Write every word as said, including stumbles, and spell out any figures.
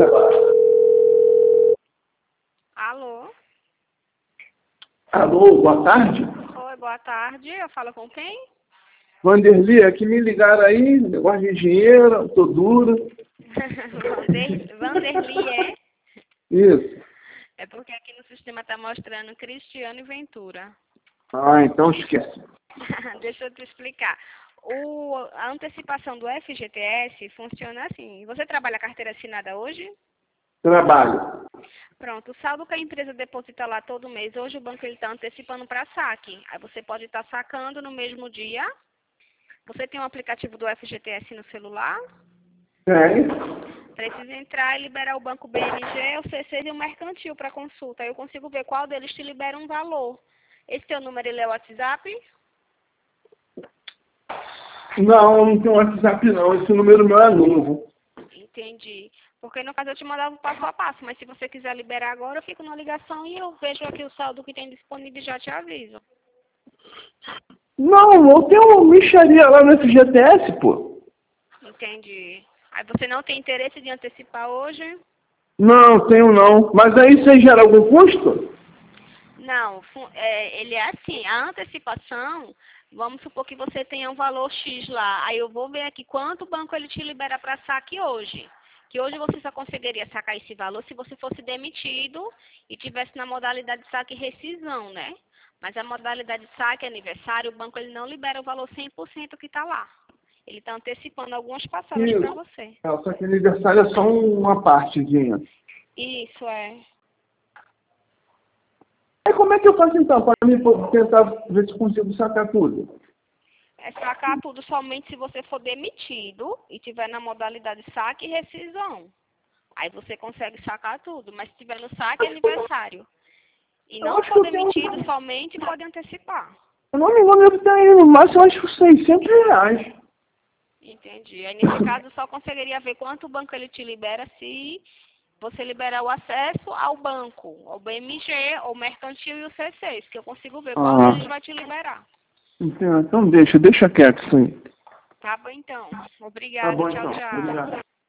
Alô? Alô, boa tarde. Oi, boa tarde. Eu falo com quem? Vanderli, aqui me ligaram aí, negócio de dinheiro, tô duro. Vander, Vanderli é? Isso. É porque aqui no sistema tá mostrando Cristiano e Ventura. Ah, então esquece. Deixa eu te explicar. O, a antecipação do F G T S funciona assim. Você trabalha carteira assinada hoje? Trabalho. Pronto, o saldo que a empresa deposita lá todo mês, hoje o banco está antecipando para saque. Aí você pode estar sacando no mesmo dia. Você tem um aplicativo do F G T S no celular? Tem. Precisa entrar e liberar o banco B M G, o C C e o mercantil para consulta. Aí eu consigo ver qual deles te libera um valor. Esse teu número, ele é o WhatsApp? Não, não tem WhatsApp não, esse número não é novo. Entendi. Porque no caso eu te mandava o passo a passo, mas se você quiser liberar agora, eu fico na ligação e eu vejo aqui o saldo que tem disponível e já te aviso. Não, eu tenho uma mixaria lá no F G T S, pô. Entendi. Aí você não tem interesse de antecipar hoje? Não, tenho não. Mas aí você gera algum custo? Não, fu- é, ele é assim, a antecipação, vamos supor que você tenha um valor X lá, aí eu vou ver aqui quanto o banco ele te libera para saque hoje. Que hoje você só conseguiria sacar esse valor se você fosse demitido e tivesse na modalidade de saque e rescisão, né? Mas a modalidade de saque aniversário, o banco ele não libera o valor cem por cento que está lá. Ele está antecipando algumas passadas para Isso. você. É, só que aniversário é só uma partezinha. Isso é. Aí como é que eu faço então, para mim pô, tentar ver se consigo sacar tudo? É sacar tudo somente se você for demitido e tiver na modalidade saque e rescisão. Aí você consegue sacar tudo, mas se tiver no saque é aniversário. E Eu não acho que for eu tenho... demitido somente, pode antecipar. Eu não me engano, eu tenho no máximo acho que seiscentos reais. Entendi. Aí nesse caso eu só conseguiria ver quanto o banco ele te libera se você liberar o acesso ao banco, ao B M G, ao mercantil e o C seis, que eu consigo ver qual Ah, deles vai te liberar. então, então deixa, deixa quieto isso aí. Tá bom então. Tá Obrigada. bom Tchau, então. tchau. Obrigado.